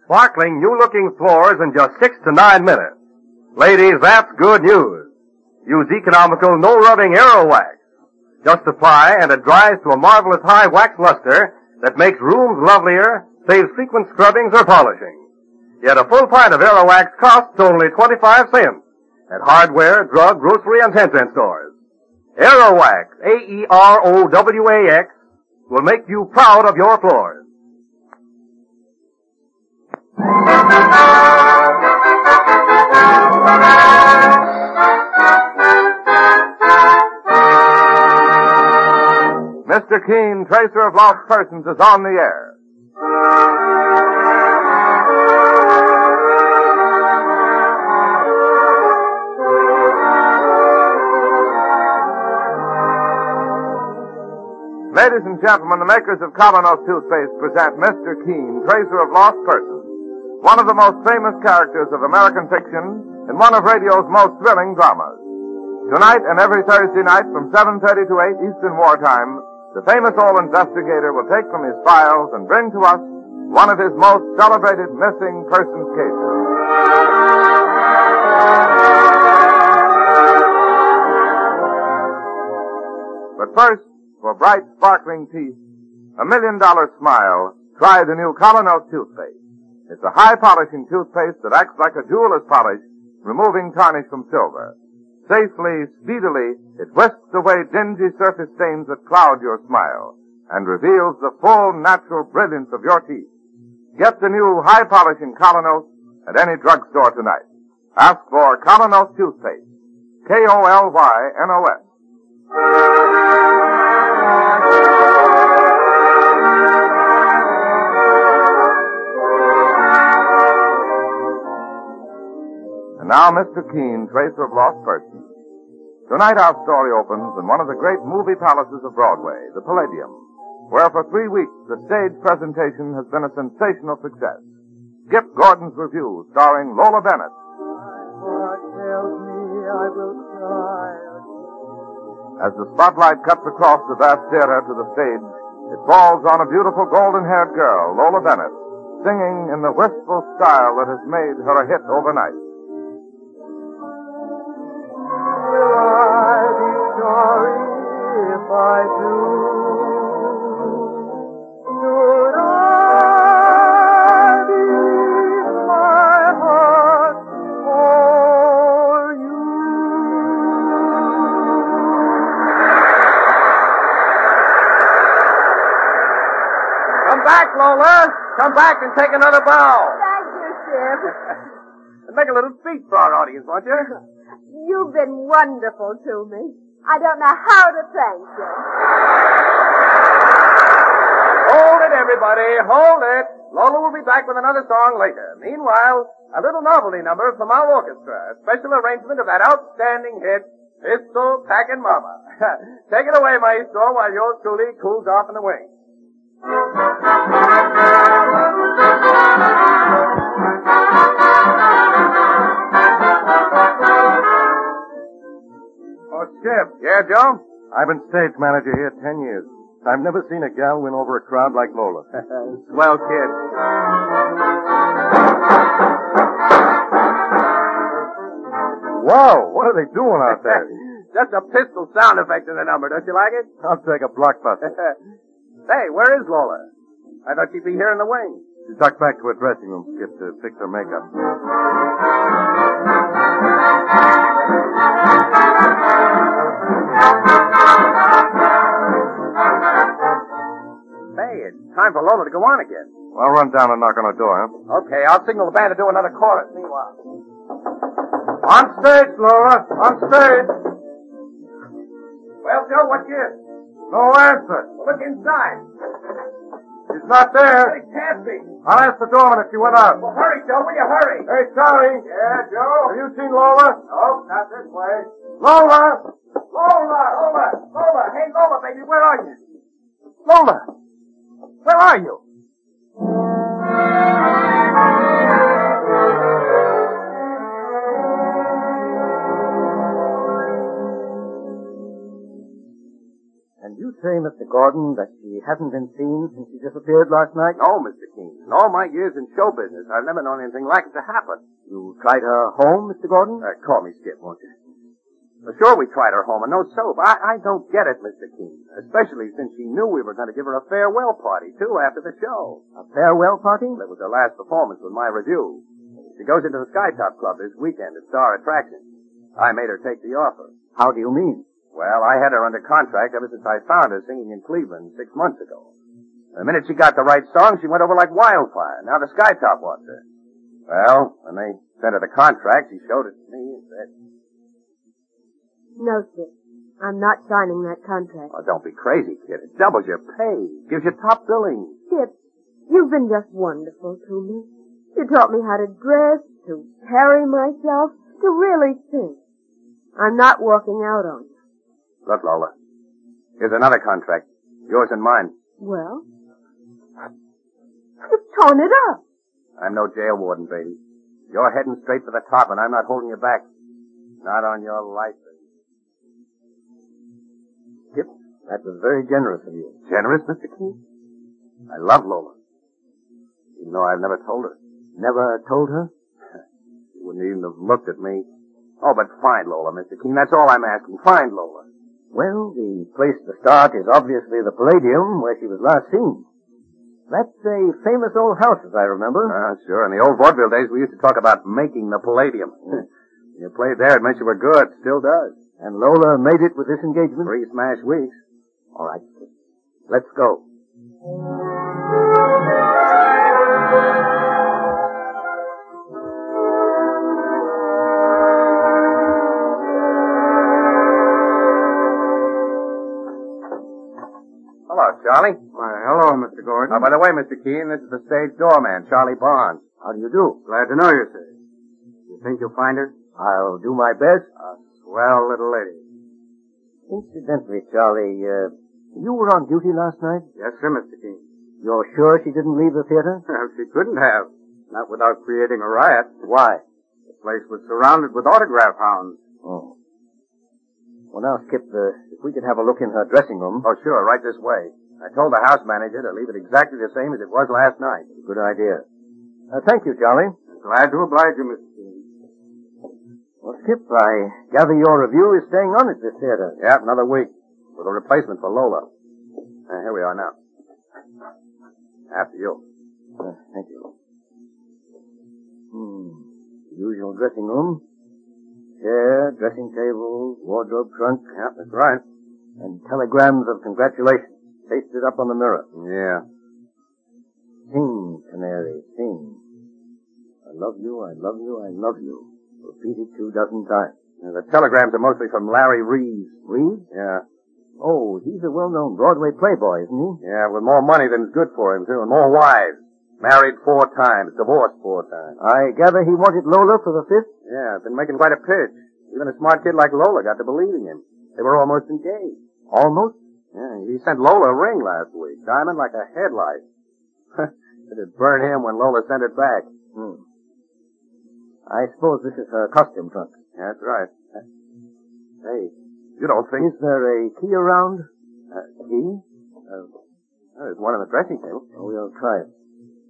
Sparkling, new-looking floors in just 6 to 9 minutes. Ladies, that's good news. Use economical, no-rubbing Aero Wax. Just apply, and it dries to a marvelous high wax luster that makes rooms lovelier, saves frequent scrubbings or polishing. Yet a full pint of Aero Wax costs only 25 cents at hardware, drug, grocery, and 10-cent stores. Aero Wax, A-E-R-O-W-A-X, will make you proud of your floors. Mr. Keene, Tracer of Lost Persons, is on the air. Ladies and gentlemen, the makers of Colonos toothpaste present Mr. Keene, Tracer of Lost Persons, one of the most famous characters of American fiction in one of radio's most thrilling dramas. Tonight and every Thursday night from 7:30 to 8 Eastern Wartime, the famous old investigator will take from his files and bring to us one of his most celebrated missing persons cases. But first, for bright, sparkling teeth, $1 million smile, try the new Colonos toothpaste. It's a high-polishing toothpaste that acts like a jeweler's polish, removing tarnish from silver. Safely, speedily, it whisks away dingy surface stains that cloud your smile and reveals the full, natural brilliance of your teeth. Get the new high-polishing Colonos at any drugstore tonight. Ask for Colonos toothpaste. K-O-L-Y-N-O-S. And now, Mr. Keene, Tracer of Lost Persons. Tonight our story opens in one of the great movie palaces of Broadway, the Palladium, where for 3 weeks the stage presentation has been a sensational success. Skip Gordon's Revue, starring Lola Bennett. As the spotlight cuts across the vast theater to the stage, it falls on a beautiful golden-haired girl, Lola Bennett, singing in the wistful style that has made her a hit overnight. If I do, should I leave my heart for you? Come back, Lola. Come back and take another bow. Thank you, Skip. And make a little speech for our audience, won't you? You've been wonderful to me. I don't know how to thank you. Hold it, everybody. Hold it. Lola will be back with another song later. Meanwhile, a little novelty number from our orchestra. A special arrangement of that outstanding hit, Pistol Packin' Mama. Take it away, maestro, while yours truly cools off in the wings. Oh, Skip. Yeah, Joe? I've been stage manager here 10 years. I've never seen a gal win over a crowd like Lola. Swell kid. Whoa, what are they doing out there? Just a pistol sound effect in the number. Don't you like it? I'll take a blockbuster. Hey, where is Lola? I thought she'd be here in the wing. She ducked back to her dressing room, Skip, to fix her makeup. Hey, it's time for Lola to go on again. I'll run down and knock on her door, huh? Okay, I'll signal the band to do another chorus meanwhile. On stage, Lola. On stage. Well, Joe, what gives? No answer. Well, look inside. She's not there. It can't be. I'll ask the doorman if she went out. Well, hurry, Joe. Will you hurry? Hey, Charlie. Yeah, Joe? Have you seen Lola? Oh, not this way. Lola! Lola. Hey, Lola, baby, where are you? Lola! Where are you? And you say, Mr. Gordon, that she hasn't been seen since she disappeared last night? No, Mr. Keene. In all my years in show business, I've never known anything like it to happen. You tried her home, Mr. Gordon? Call me Skip, won't you? Well, sure, we tried her home, and no soap. I don't get it, Mr. Keene. Especially since she knew we were going to give her a farewell party, too, after the show. A farewell party? It was her last performance with my review. She goes into the Skytop Club this weekend as star attraction. I made her take the offer. How do you mean? Well, I had her under contract ever since I found her singing in Cleveland 6 months ago. The minute she got the right song, she went over like wildfire. Now the Skytop wants her. Well, when they sent her the contract, she showed it to me and said, No, Skip. I'm not signing that contract. "Oh, don't be crazy, kid. It doubles your pay. Gives you top billing." Skip, you've been just wonderful to me. You taught me how to dress, to carry myself, to really sing. I'm not walking out on you. Look, Lola. Here's another contract. Yours and mine. Well? You've torn it up. I'm no jail warden, baby. You're heading straight for the top, and I'm not holding you back. Not on your life, baby. Skip, that was very generous of you. Generous, Mr. Keene? I love Lola. Even though I've never told her. Never told her? She wouldn't even have looked at me. Oh, but find Lola, Mr. Keene. That's all I'm asking. Find Lola. Well, the place to start is obviously the Palladium, where she was last seen. That's a famous old house, as I remember. Sure. In the old vaudeville days, we used to talk about making the Palladium. You played there, it meant you were good. Still does. And Lola made it with this engagement? 3 smash weeks. All right, Skip. Let's go. Charlie? Why, hello, Mr. Gordon. By the way, Mr. Keene, this is the stage doorman, Charlie Barnes. How do you do? Glad to know you, sir. You think you'll find her? I'll do my best. A swell little lady. Incidentally, Charlie, you were on duty last night? Yes, sir, Mr. Keene. You're sure she didn't leave the theater? She couldn't have. Not without creating a riot. Why? The place was surrounded with autograph hounds. Oh. Well, now, Skip, if we could have a look in her dressing room. Oh, sure, right this way. I told the house manager to leave it exactly the same as it was last night. Good idea. Thank you, Charlie. Glad to oblige you, Mr. Keene. Well, Skip, I gather your review is staying on at this theater. Yeah, another week. With a replacement for Lola. Here we are now. After you. Thank you. Usual dressing room. Chair, dressing table, wardrobe trunk. Yeah, that's right. And telegrams of congratulations pasted up on the mirror. Yeah. Sing, canary, sing. I love you, I love you, I love you. Repeated 2 dozen times. Yeah, the telegrams are mostly from Larry Reeves. Reeves? Yeah. Oh, he's a well-known Broadway playboy, isn't he? Yeah, with more money than's good for him, too, and more wives. Married 4 times, divorced 4 times. I gather he wanted Lola for the 5th? Yeah, been making quite a pitch. Even a smart kid like Lola got to believing him. They were almost engaged. Almost? Yeah, he sent Lola a ring last week. Diamond like a headlight. It'd burn him when Lola sent it back. I suppose this is her costume trunk. That's right. Hey, you don't think... Is there a key around? Key? There's one on the dressing table. Oh, we'll try it.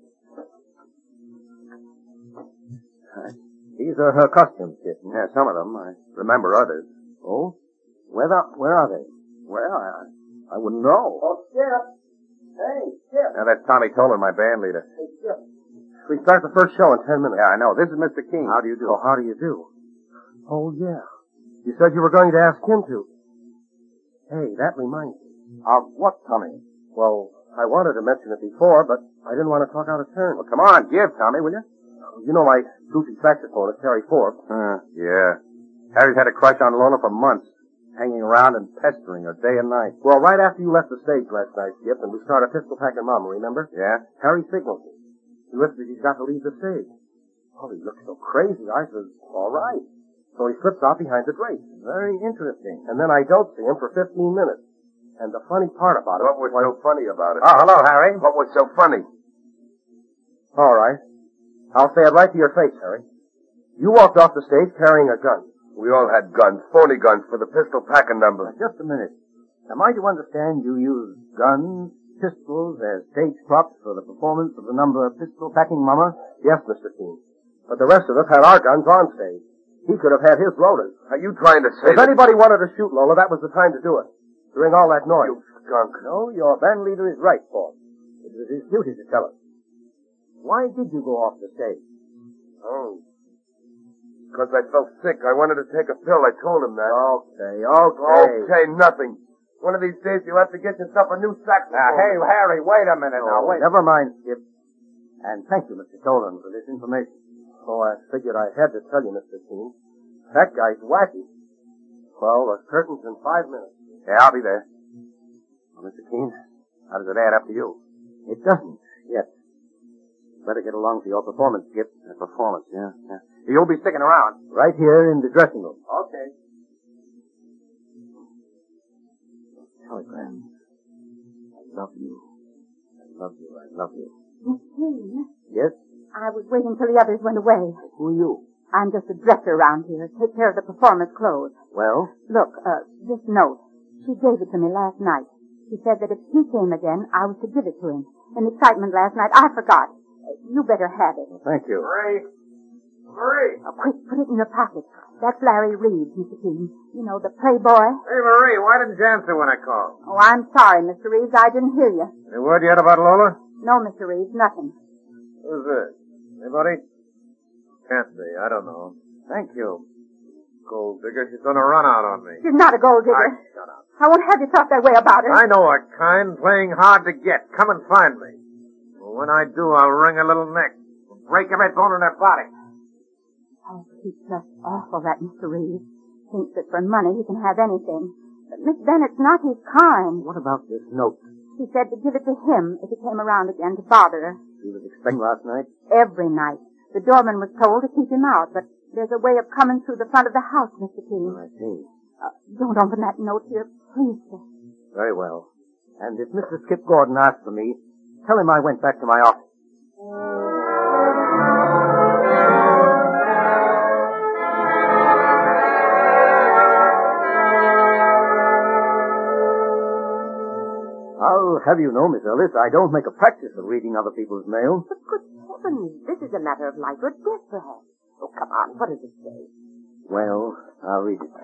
These are her costumes, Kitten. Yeah, some of them. I remember others. Oh? Where are they? Well, I wouldn't know. Oh, Skip. Hey, Skip. Now, that's Tommy Tolan, my band leader. Hey, Skip. We start the first show in 10 minutes. Yeah, I know. This is Mr. King. How do you do? Oh, how do you do? Oh, yeah. You said you were going to ask him to. Hey, that reminds me. Of what, Tommy? Well, I wanted to mention it before, but I didn't want to talk out of turn. Well, come on, give, Tommy, will you? You know my goofy saxophonist, Harry Forbes. Yeah. Harry's had a crush on Lola for months, hanging around and pestering her day and night. Well, right after you left the stage last night, Skip, and we started Pistol Packing Mama, remember? Yeah? Harry signaled me. He whispered he's got to leave the stage. Oh, he looked so crazy. I said, all right. So he slips off behind the drapes. Very interesting. And then I don't see him for 15 minutes. And the funny part about it... What was so funny about it? Oh, hello, Harry. What was so funny? All right. I'll say it right to your face, Harry. You walked off the stage carrying a gun. We all had guns, phony guns, for the Pistol Packing number. Just a minute. Am I to understand you used guns, pistols as stage props for the performance of the number Pistol-Packing Mama? Yes, Mr. Keene. But the rest of us had our guns on stage. He could have had his loaded. Are you trying to say If anybody wanted to shoot Lola, that was the time to do it. During all that noise. You skunk. No, your band leader is right, Paul. It was his duty to tell us. Why did you go off the stage? Oh. Because I felt sick. I wanted to take a pill. I told him that. Okay. Okay, nothing. One of these days you'll have to get yourself a new saxophone. Now, hey, Harry, wait a minute now. Wait. Never mind, Skip. And thank you, Mr. Tolan, for this information. Oh, I figured I had to tell you, Mr. Keene. That guy's wacky. Well, the curtain's in 5 minutes. Yeah, I'll be there. Well, Mr. Keene, how does it add up to you? It doesn't, yet. Better get along to your performance, Skip. Performance, yeah. You'll be sticking around. Right here in the dressing room. Okay. Telegram. I love you. I love you. I love you. Miss Keene, Yes? I was waiting till the others went away. Who are you? I'm just a dresser around here. Take care of the performance clothes. Well? Look, this note. She gave it to me last night. She said that if he came again, I was to give it to him. In excitement last night, I forgot. You better have it. Well, thank you. Marie! Oh, quick, put it in your pocket. That's Larry Reeves, Mr. Keene. You know, the playboy. Hey, Marie, why didn't you answer when I called? Oh, I'm sorry, Mr. Reeves. I didn't hear you. Any word yet about Lola? No, Mr. Reeves, nothing. Who's this? Anybody? Can't be. I don't know. Thank you. Gold digger, she's gonna run out on me. She's not a gold digger. Shut up. I won't have you talk that way about her. I know a kind playing hard to get. Come and find me. Well, when I do, I'll wring her little neck. Break every bone in her body. Oh, he's just awful, that Mr. Reeves. Thinks that for money he can have anything. But Miss Bennett's not his kind. What about this note? He said to give it to him if he came around again to bother her. He was expecting last night? Every night. The doorman was told to keep him out, but there's a way of coming through the front of the house, Mr. Keene. I see. Don't open that note here, please, sir. Very well. And if Mr. Skip Gordon asks for me, tell him I went back to my office. I'll have you know, Miss Ellis, I don't make a practice of reading other people's mail. But good heavens, this is a matter of life or death, perhaps. Oh, come on, what does it say? Well, I'll read it.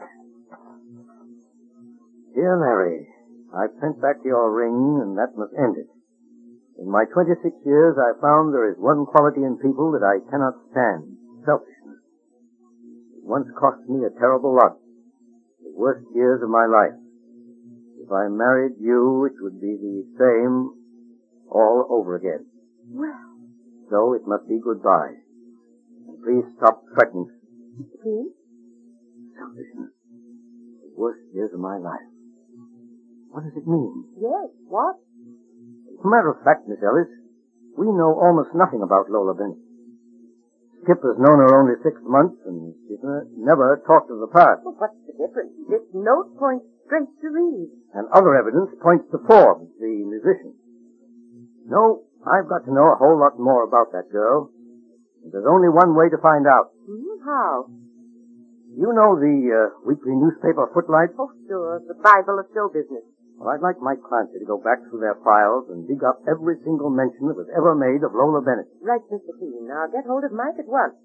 Dear Larry, I've sent back your ring, and that must end it. In my 26 years, I found there is one quality in people that I cannot stand, selfishness. It once cost me a terrible lot, the worst years of my life. If I married you, it would be the same all over again. Well, So it must be goodbye. And please stop threatening. please? Selfishness. The worst years of my life. What does it mean? Yes, what? As a matter of fact, Miss Ellis, we know almost nothing about Lola Bennett. Skip has known her only 6 months, and she's never talked of the past. Well, what's the difference? This note points straight to Reeves. And other evidence points to Forbes, the musician. No, I've got to know a whole lot more about that girl. And there's only one way to find out. How? You know the weekly newspaper Footlights? Oh, sure, the Bible of show business. Well, I'd like Mike Clancy to go back through their files and dig up every single mention that was ever made of Lola Bennett. Right, Mr. Keene. Now get hold of Mike at once.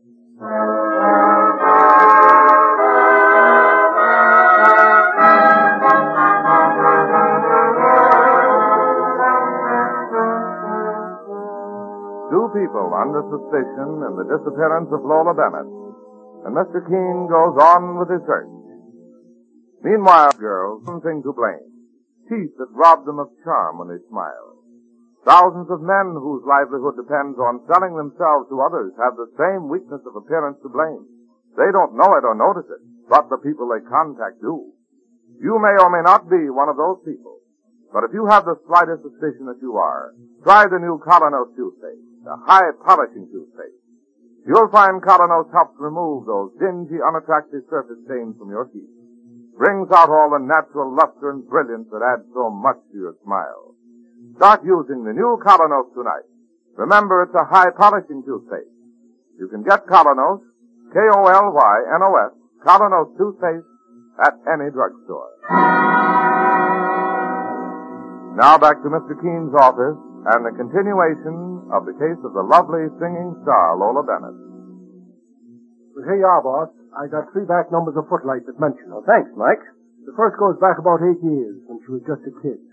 Two people under suspicion in the disappearance of Lola Bennett, and Mr. Keene goes on with his search. Meanwhile, girls, something to blame. Teeth that rob them of charm when they smile. Thousands of men whose livelihood depends on selling themselves to others have the same weakness of appearance to blame. They don't know it or notice it, but the people they contact do. You may or may not be one of those people, but if you have the slightest suspicion that you are, try the new Colonos toothpaste, the high polishing toothpaste. You'll find Colonos helps remove those dingy, unattractive surface stains from your teeth. Brings out all the natural luster and brilliance that adds so much to your smile. Start using the new Colonos tonight. Remember, it's a high polishing toothpaste. You can get Colonos, K-O-L-Y-N-O-S, Colonos toothpaste at any drugstore. Now back to Mr. Keene's office and the continuation of the case of the lovely singing star, Lola Bennett. Well, here you are, boss. I got 3 back numbers of Footlights that mention. Well, thanks, Mike. The first goes back about 8 years, when she was just a kid.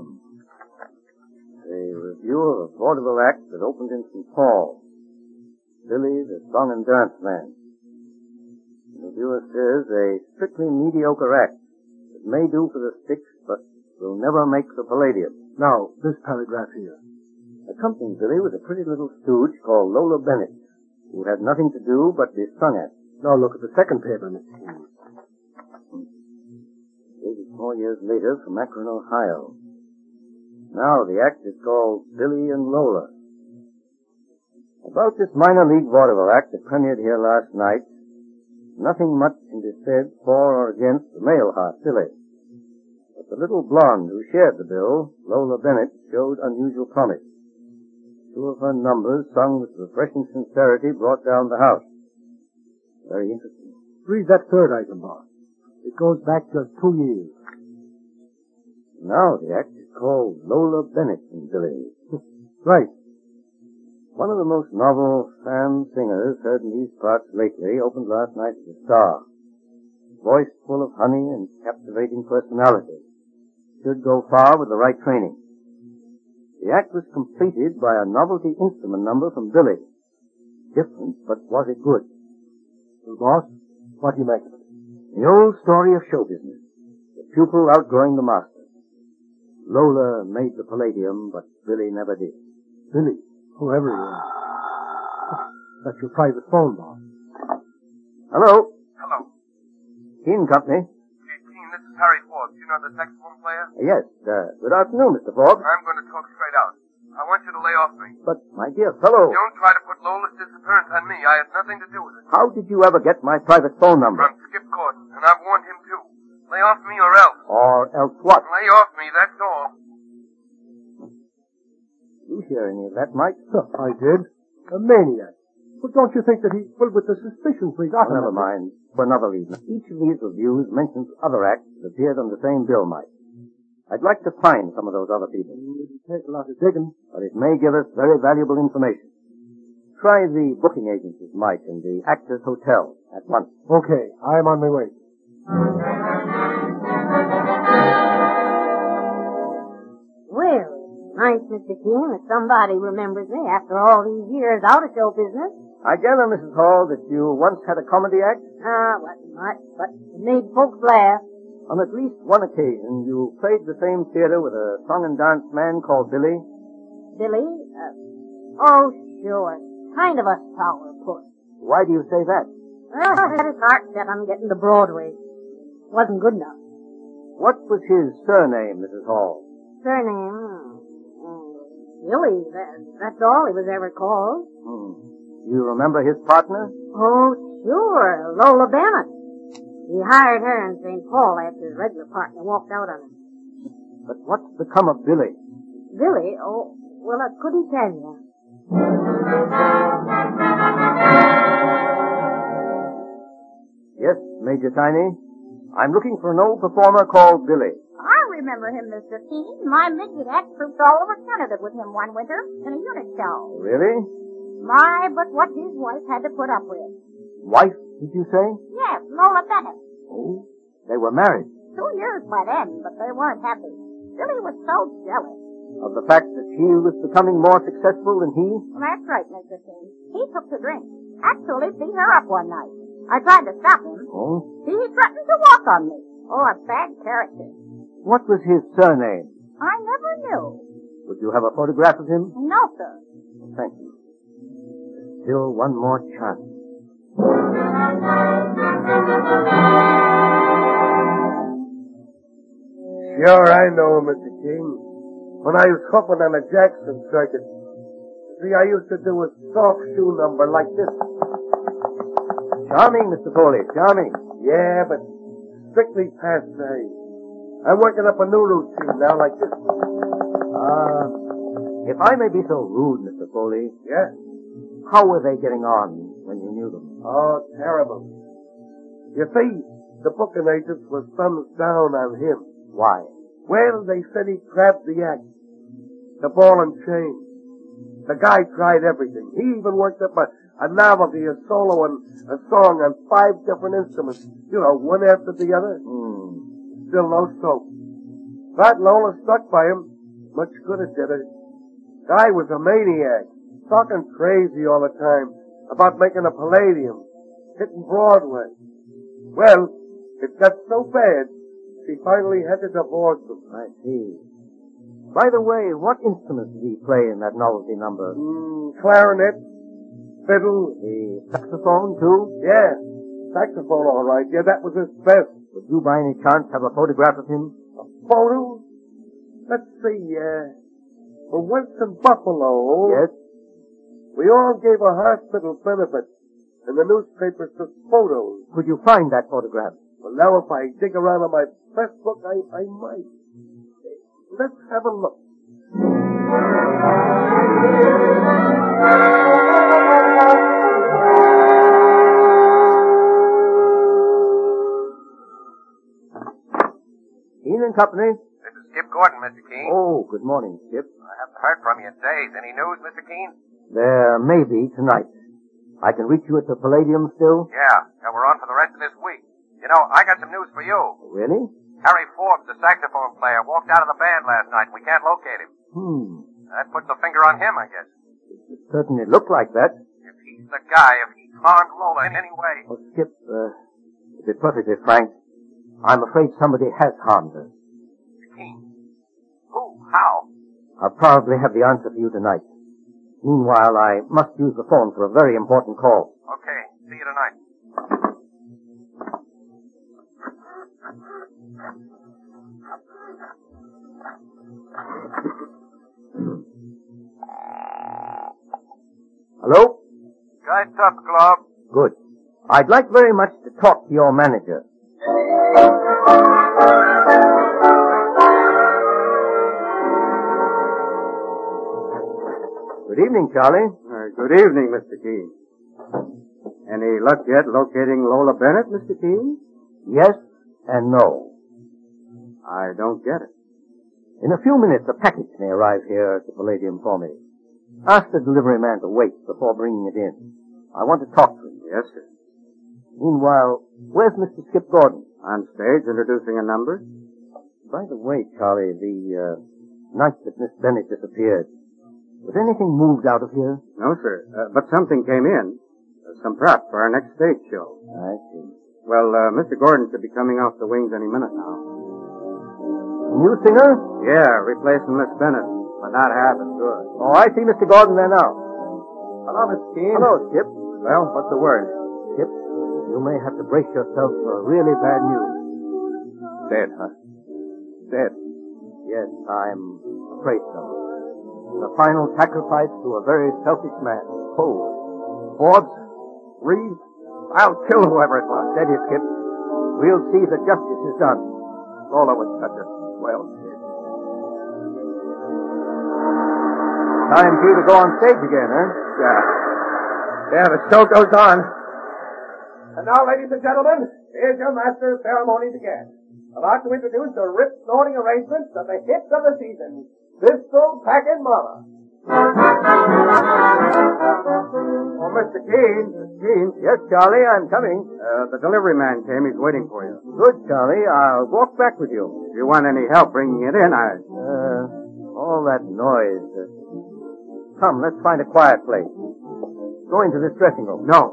A review of a vaudeville act that opened in St. Paul. Billy, the song and dance man. The reviewer says a strictly mediocre act that may do for the sticks, but will never make the Palladium. Now, this paragraph here. Accompanying Billy was a pretty little stooge called Lola Bennett, who had nothing to do but be sung at. Now look at the second paper, Mr. Keene. 84 years later from Akron, Ohio. Now the act is called Billy and Lola. About this minor league vaudeville act that premiered here last night, nothing much can be said for or against the male heart, Billy. But the little blonde who shared the bill, Lola Bennett, showed unusual promise. 2 of her numbers, sung with refreshing sincerity, brought down the house. Very interesting. Read that third item, boss. It goes back just 2 years. Now the act is called Lola Bennett and Billy. Right. One of the most novel fan singers heard in these parts lately opened last night as a star. Voice full of honey and captivating personality. Should go far with the right training. The act was completed by a novelty instrument number from Billy. Different, but was it good? Well, boss, what do you make of it? The old story of show business. The pupil outgrowing the master. Lola made the Palladium, but Billy never did. Billy, whoever he is. That's your private phone, boss. Hello? Hello. Keene Company. Keene, this is Harry Forbes. You know the saxophone player? Yes, good afternoon, Mr. Forbes. I'm going to talk straight out. I want you to lay off me. But, my dear fellow, Don't try to put Lola's disappearance on me. I had nothing to do with it. how did you ever get my private phone number? From Skip Gordon, and I've warned him too. Lay off me or else. Or else what? Lay off me, that's all. You hear any of that, Mike? I did. A maniac. But don't you think that he, well, with the suspicions we got... Never mind. For another reason. Each of these reviews mentions other acts that appeared on the same bill, Mike. I'd like to find some of those other people. It'll take a lot of digging. But it may give us very valuable information. Try the booking agencies, Mike, and the Actors Hotel at once. Okay, I'm on my way. Well, nice, Mr. Keene, that somebody remembers me after all these years out of show business. I gather, Mrs. Hall, that you once had a comedy act? Wasn't much, but it made folks laugh. On at least one occasion, you played the same theater with a song and dance man called Billy. Billy? Oh, sure. Kind of a sourpuss. Why do you say that? Well, he had his heart set on getting to Broadway. Wasn't good enough. What was his surname, Mrs. Hall? Surname? Billy. That's all he was ever called. You remember his partner? Oh, sure. Lola Bennett. He hired her in St. Paul after his regular partner walked out on him. But what's become of Billy? Billy? Oh, well, I couldn't tell you. Yes, Major Tiny. I'm looking for an old performer called Billy. I remember him, Mr. Keene. My midget act trooped all over Canada with him one winter in a unit show. Really? My, but what his wife had to put up with. Wife, did you say? Yes, Lola Bennett. Oh, they were married. 2 years by then, but they weren't happy. Billy was so jealous. Of the fact that she was becoming more successful than he? Well, that's right, Mr. Keene. He took to drink. Actually beat her up one night. I tried to stop him. Oh? He threatened to walk on me. Oh, a bad character. What was his surname? I never knew. Would you have a photograph of him? No, sir. Thank you. Still one more chance. Sure, I know him, Mr. King. When I was hooping on the Jackson circuit. See, I used to do a soft shoe number like this. Charming, Mr. Foley, charming. Yeah, but strictly passe. I'm working up a new routine now like this. If I may be so rude, Mr. Foley. Yeah? How were they getting on when you knew them? Oh, terrible. You see, the booking agents were thumbs down on him. Why? Well, they said he grabbed the axe, the ball and chain. The guy tried everything. He even worked up a novelty, a solo, and a song on 5 different instruments. You know, one after the other. Still no soap. That Lola stuck by him. Much good it did her. Guy was a maniac, talking crazy all the time about making a Palladium, hitting Broadway. Well, it got so bad, she finally had to divorce him. I see. By the way, what instruments did he play in that novelty number? Clarinet, fiddle. The saxophone, too? Yeah, saxophone all right. Yeah, that was his best. Would you by any chance have a photograph of him? A photo? Let's see, well, once in Buffalo. Yes? We all gave a hospital benefit, and the newspapers took photos. Could you find that photograph? Well, now if I dig around in my press book, I might. Let's have a look. Keene and Company? This is Skip Gordon, Mr. Keene. Oh, good morning, Skip. I haven't heard from you in days. Any news, Mr. Keene? There may be tonight. I can reach you at the Palladium still? Yeah, and we're on for the rest of this week. You know, I got some news for you. Really? Harry Forbes, the saxophone player, walked out of the band last night, and we can't locate him. That puts a finger on him, I guess. It certainly looked like that. If he's the guy, if he harmed Lola in any way. Oh, Skip, to be perfectly frank, I'm afraid somebody has harmed her. Mr. Keene. Who? How? I'll probably have the answer for you tonight. Meanwhile, I must use the phone for a very important call. Okay, see you tonight. Hello? Guy Tuck Club. Good. I'd like very much to talk to your manager. Good evening, Charlie. Good evening, Mr. Keene. Any luck yet locating Lola Bennett, Mr. Keene? Yes and no. I don't get it. In a few minutes, a package may arrive here at the Palladium for me. Ask the delivery man to wait before bringing it in. I want to talk to him. Yes, sir. Meanwhile, where's Mr. Skip Gordon? On stage, introducing a number. By the way, Charlie, the night that Miss Bennett disappeared, was anything moved out of here? No, sir. But something came in. Some prep for our next stage show. I see. Well, Mr. Gordon should be coming off the wings any minute now. New singer? Yeah, replacing Miss Bennett, but not half as good. Oh, I see Mr. Gordon there now. Hello, Mr. Keene. Hello, Skip. Well, what's the word? Skip, you may have to brace yourself for really bad news. Dead, huh? Dead. Yes, I'm afraid so. The final sacrifice to a very selfish man. Oh. Forbes? Reeves? I'll kill whoever it was. Steady, Skip. We'll see that justice is done. Lola was such a swell kid. Time for you to go on stage again, huh? Yeah, the show goes on. And now, ladies and gentlemen, here's your master of ceremonies again. About to introduce the rip-snorting arrangements of the hits of the season, Pistol Packin' Mama. Oh, Mr. Keene. Yes, Charlie, I'm coming. The delivery man came. He's waiting for you. Good, Charlie. I'll walk back with you. If you want any help bringing it in, all that noise. Come, let's find a quiet place. Go into this dressing room. No.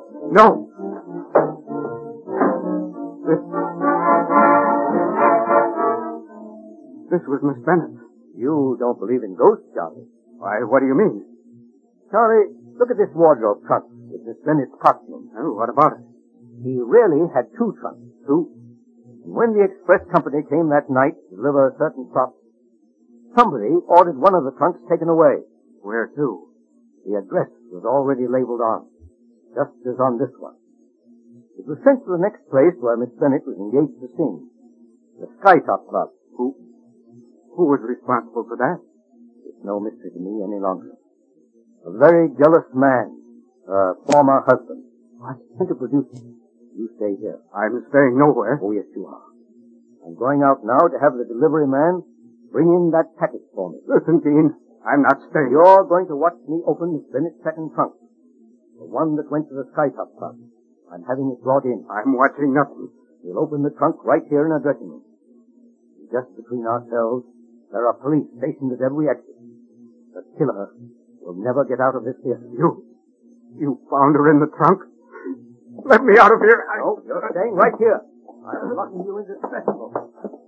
This was Miss Bennett. You don't believe in ghosts, Charlie. Why, what do you mean? Charlie, look at this wardrobe trunk with Miss Bennett's costume. Oh, what about it? He really had 2 trunks. 2? And when the express company came that night to deliver certain crops, somebody ordered one of the trunks taken away. Where to? The address was already labeled on, just as on this one. It was sent to the next place where Miss Bennett was engaged to sing, the Skytop Club. Who was responsible for that? It's no mystery to me any longer. A very jealous man, her former husband. I sent a producer. You stay here. I'm staying nowhere. Oh, yes, you are. I'm going out now to have the delivery man Bring in that package for me. Listen, Dean, I'm not staying. You're going to watch me open Miss Bennett's second trunk. The one that went to the Skytop Club. I'm having it brought in. I'm watching nothing. We'll open the trunk right here in our dressing room. Just between ourselves, there are police stationed at every exit. The killer will never get out of this theater. You found her in the trunk? Let me out of here. No, you're staying right here. I'm locking you in this dressing room.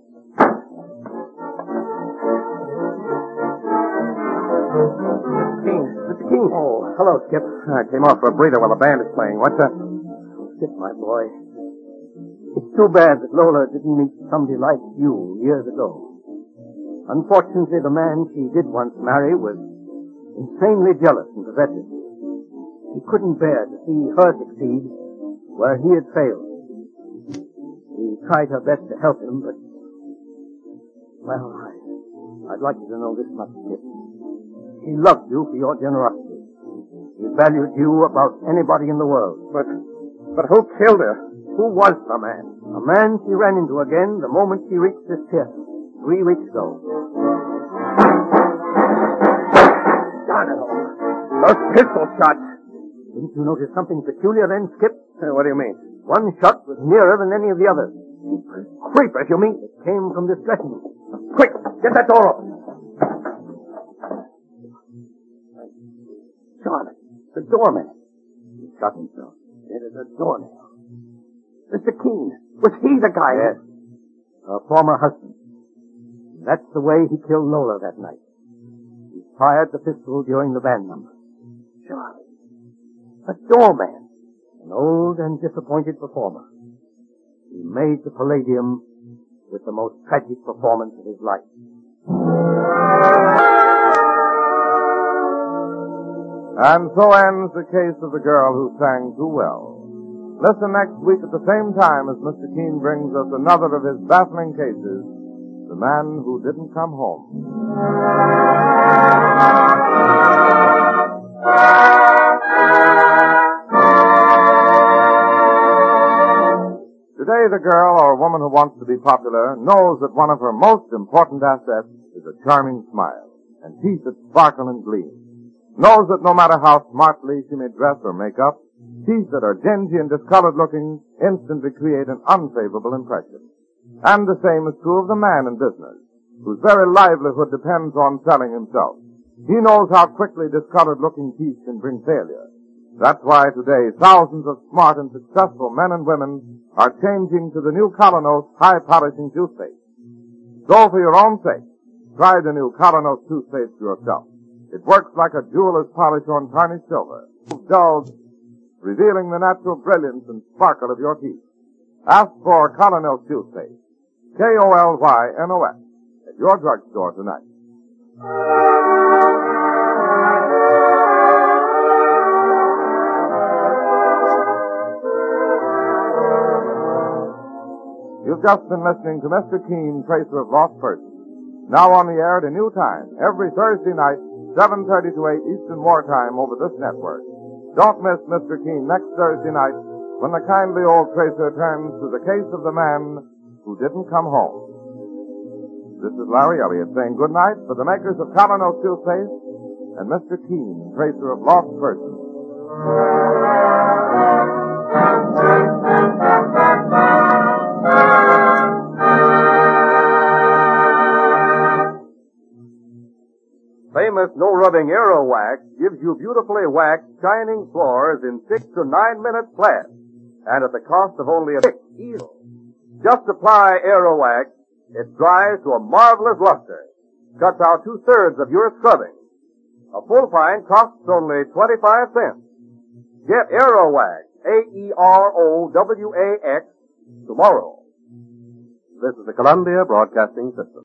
Mr. King. Oh, hello, Skip. I came off for a breather while the band is playing. What's up? Skip, my boy. It's too bad that Lola didn't meet somebody like you years ago. Unfortunately, the man she did once marry was insanely jealous and possessive. He couldn't bear to see her succeed where he had failed. She tried her best to help him, but... Well, I'd like you to know this much, Skip. She loved you for your generosity. She valued you above anybody in the world. But who killed her? Who was the man? A man she ran into again the moment she reached this theater 3 weeks ago. Darn it all. Those pistol shots. Didn't you notice something peculiar then, Skip? What do you mean? One shot was nearer than any of the others. Creepers, you mean? It came from this dressing room. Quick, get that door open. Charlie, the doorman. He shot himself. It is a doornail. Mr. Keene, was he the guy? Yes. Her former husband. That's the way he killed Lola that night. He fired the pistol during the band number. Charlie, a doorman. An old and disappointed performer. He made the Palladium with the most tragic performance of his life. And so ends the case of the girl who sang too well. Listen next week at the same time as Mr. Keene brings us another of his baffling cases, The Man Who Didn't Come Home. Today, the girl or woman who wants to be popular knows that one of her most important assets is a charming smile and teeth that sparkle and gleam. Knows that no matter how smartly she may dress or make up, teeth that are dingy and discolored looking instantly create an unfavorable impression. And the same is true of the man in business, whose very livelihood depends on selling himself. He knows how quickly discolored looking teeth can bring failure. That's why today thousands of smart and successful men and women are changing to the new Colonos high polishing toothpaste. So for your own sake, try the new Colonos toothpaste yourself. It works like a jeweler's polish on tarnished silver, dulled, revealing the natural brilliance and sparkle of your teeth. Ask for Colonos toothpaste, K-O-L-Y-N-O-S, at your drugstore tonight. You've just been listening to Mr. Keene, Tracer of Lost Persons. Now on the air at a new time, every Thursday night, 7:30 to 8 Eastern Wartime over this network. Don't miss Mr. Keene next Thursday night when the kindly old Tracer turns to the case of the man who didn't come home. This is Larry Elliott saying good night for the makers of Colonos toothpaste and Mr. Keene, Tracer of Lost Persons. Famous no-rubbing Aero Wax gives you beautifully waxed, shining floors in 6 to 9 minutes flat, and at the cost of only a $6 easel. Just apply Aero Wax, it dries to a marvelous luster, cuts out 2/3 of your scrubbing. A full pint costs only 25 cents. Get Aero Wax, A-E-R-O-W-A-X, tomorrow. This is the Columbia Broadcasting System.